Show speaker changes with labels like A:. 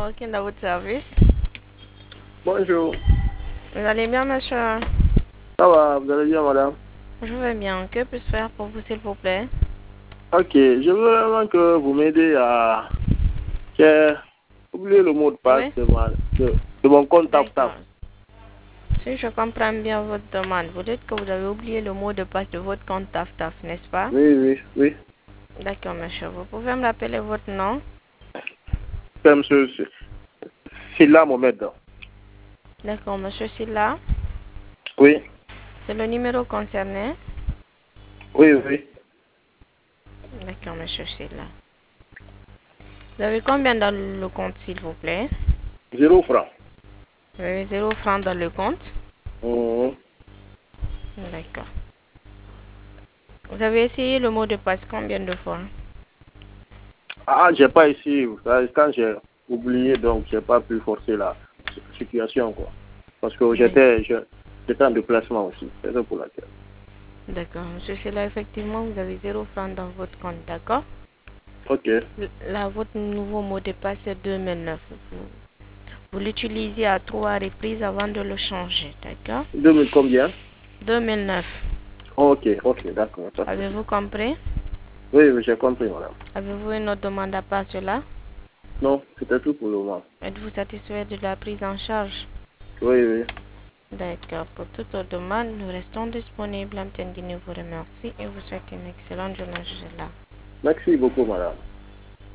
A: marocaine dans votre service.
B: Bonjour.
A: Vous allez bien, monsieur?
B: Ça va, vous allez bien, madame?
A: Je vais bien. Que puis-je faire pour vous, s'il vous plaît?
B: Ok, je veux vraiment que vous m'aidez à... J'ai oublié le mot de passe
A: Oui?
B: de mon compte TapTap.
A: D'accord. Si je comprends bien votre demande, vous dites que vous avez oublié le mot de passe de votre compte TAF-TAF, n'est-ce pas?
B: Oui.
A: D'accord, monsieur. Vous pouvez me rappeler votre nom?
B: C'est monsieur Silla Mohamed.
A: D'accord, monsieur Silla.
B: Oui,
A: C'est le numéro concerné?
B: oui.
A: D'accord, monsieur Silla. Vous avez combien dans le compte, s'il vous plaît?
B: 0 francs.
A: Vous avez 0 francs dans le compte?
B: Mhm.
A: D'accord. Vous avez essayé le mot de passe combien de fois?
B: Ah, j'ai pas ici. Quand j'ai oublié, donc j'ai pas pu forcer la situation, quoi. Parce que j'étais en déplacement aussi. C'est ça pour laquelle.
A: D'accord, monsieur Silla, effectivement, vous avez 0 francs dans votre compte, d'accord?
B: Ok.
A: Là, votre nouveau mot de passe est 2009. Vous l'utilisez à 3 reprises avant de le changer, d'accord?
B: 2000 combien?
A: 2009.
B: Ok, d'accord.
A: Avez-vous compris?
B: Oui, j'ai compris, madame.
A: Avez-vous une autre demande à part cela?
B: Non, c'était tout pour le moment.
A: Êtes-vous satisfait de la prise en charge?
B: Oui.
A: D'accord. Pour toute autre demande, nous restons disponibles. Amtendini vous remercie et vous souhaite une excellente journée, Gisela.
B: Merci beaucoup, madame.